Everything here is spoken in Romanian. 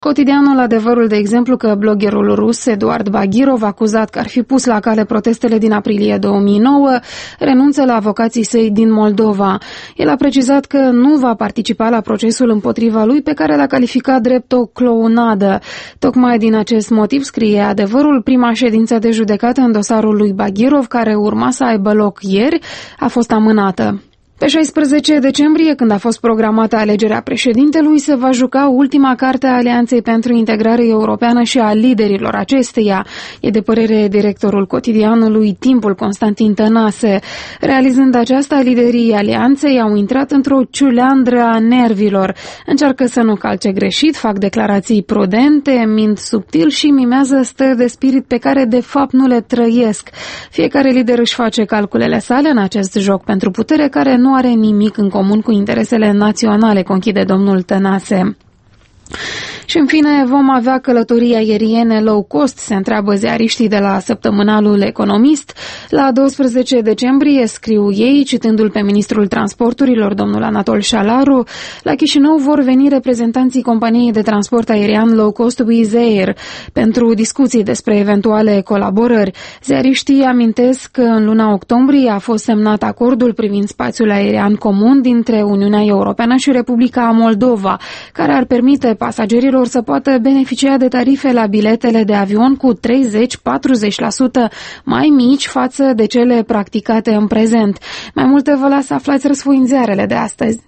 Cotidianul Adevărul, de exemplu, că bloggerul rus Eduard Bagirov, acuzat că ar fi pus la cale protestele din aprilie 2009, renunță la avocații săi din Moldova. El a precizat că nu va participa la procesul împotriva lui, pe care l-a calificat drept o clounadă. Tocmai din acest motiv, scrie Adevărul, prima ședință de judecată în dosarul lui Bagirov, care urma să aibă loc ieri, a fost amânată. Pe 16 decembrie, când a fost programată alegerea președintelui, se va juca ultima carte a Alianței pentru Integrare Europeană și a liderilor acesteia. E de părere directorul cotidianului Timpul, Constantin Tănase. Realizând aceasta, liderii Alianței au intrat într-o ciuleandră a nervilor. Încearcă să nu calce greșit, fac declarații prudente, mint subtil și mimează stări de spirit pe care de fapt nu le trăiesc. Fiecare lider își face calculele sale în acest joc pentru putere care nu are nimic în comun cu interesele naționale, conchide domnul Tănase. Și în fine vom avea călătorii aeriene low cost, se întreabă ziariștii de la săptămânalul Economist. La 12 decembrie, scriu ei, citându-l pe ministrul transporturilor, domnul Anatol Șalaru, la Chișinău vor veni reprezentanții companiei de transport aerian low cost Wizz Air pentru discuții despre eventuale colaborări. Ziariștii amintesc că în luna octombrie a fost semnat acordul privind spațiul aerian comun dintre Uniunea Europeană și Republica Moldova, care ar permite pasagerilor să poată beneficia de tarife la biletele de avion cu 30-40% mai mici față de cele practicate în prezent. Mai multe vă las să aflați răsfoind ziarele de astăzi.